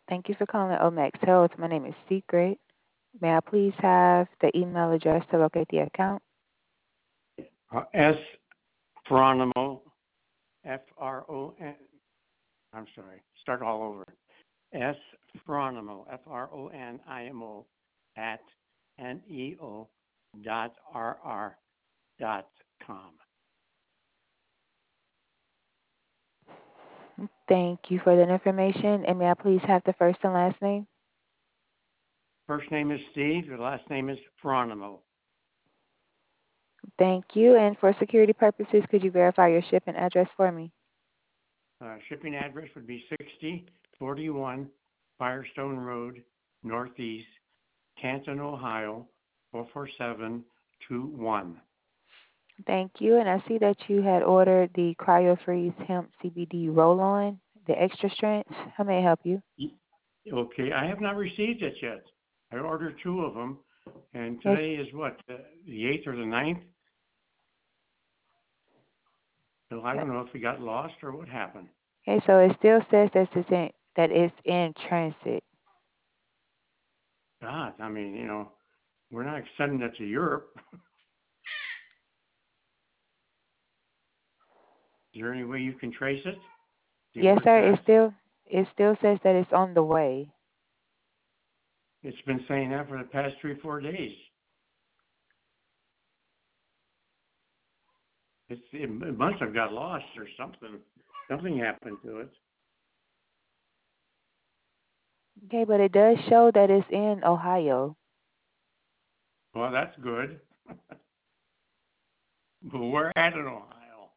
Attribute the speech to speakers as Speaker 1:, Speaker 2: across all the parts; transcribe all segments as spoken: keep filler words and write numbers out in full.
Speaker 1: Thank you for calling Omex Health. My name is Secret. May I please have the email address to locate the account?
Speaker 2: Uh, S. Fronimo, F R O N. I'm sorry. Start all over. S. Fronimo, F R O N I M O, at N E O dot R R dot com.
Speaker 1: Thank you for that information. And may I please have the first and last name?
Speaker 2: First name is Steve. The last name is Fronimo.
Speaker 1: Thank you. And for security purposes, could you verify your shipping address for me?
Speaker 2: Uh, shipping address would be sixty forty-one Firestone Road, Northeast, Canton, Ohio, four four seven two one.
Speaker 1: Thank you. And I see that you had ordered the CryoFreeze Hemp C B D roll-on, the extra strength. How may I help you?
Speaker 2: Okay, I have not received it yet. I ordered two of them, and today is what, uh, the eighth or the ninth? So I don't know if it got lost or what happened.
Speaker 1: Okay, so it still says that it's in, that it's in transit.
Speaker 2: God, I mean, you know, we're not sending it to Europe. Is there any way you can trace it? See
Speaker 1: Yes,
Speaker 2: where it's
Speaker 1: sir. It
Speaker 2: at?
Speaker 1: still it still says that it's on the way.
Speaker 2: It's been saying that for the past three, four days. It's, it must have got lost or something. Something happened to it.
Speaker 1: Okay, but it does show that it's in Ohio.
Speaker 2: Well, that's good. But we're at in Ohio.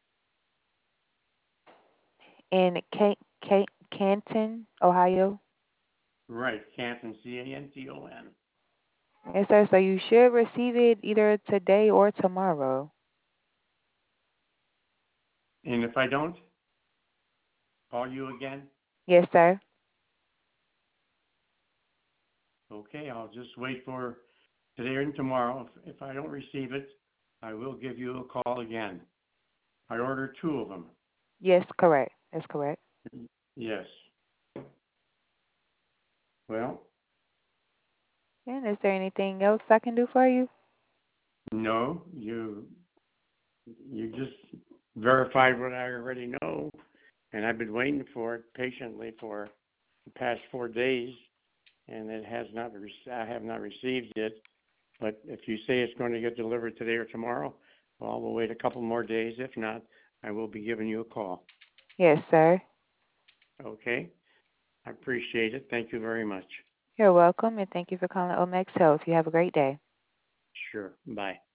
Speaker 1: In Ca- Ca- Canton, Ohio.
Speaker 2: Right, Canton, C A N T O N.
Speaker 1: Yes, sir. So you should receive it either today or tomorrow.
Speaker 2: And if I don't, call you again?
Speaker 1: Yes, sir.
Speaker 2: Okay, I'll just wait for today and tomorrow. If, if I don't receive it, I will give you a call again. I ordered two of them.
Speaker 1: Yes, correct. That's correct.
Speaker 2: Yes. Well,
Speaker 1: And is there anything else I can do for you?
Speaker 2: no, you you just verified what I already know, and I've been waiting for it patiently for the past four days, and it has not. Re- I have not received it. But if you say it's going to get delivered today or tomorrow, well, we'll wait a couple more days. If not, I will be giving you a call.
Speaker 1: Yes, sir.
Speaker 2: Okay? I appreciate it. Thank you very much.
Speaker 1: You're welcome, and thank you for calling Omex Health. You have a great day.
Speaker 2: Sure. Bye.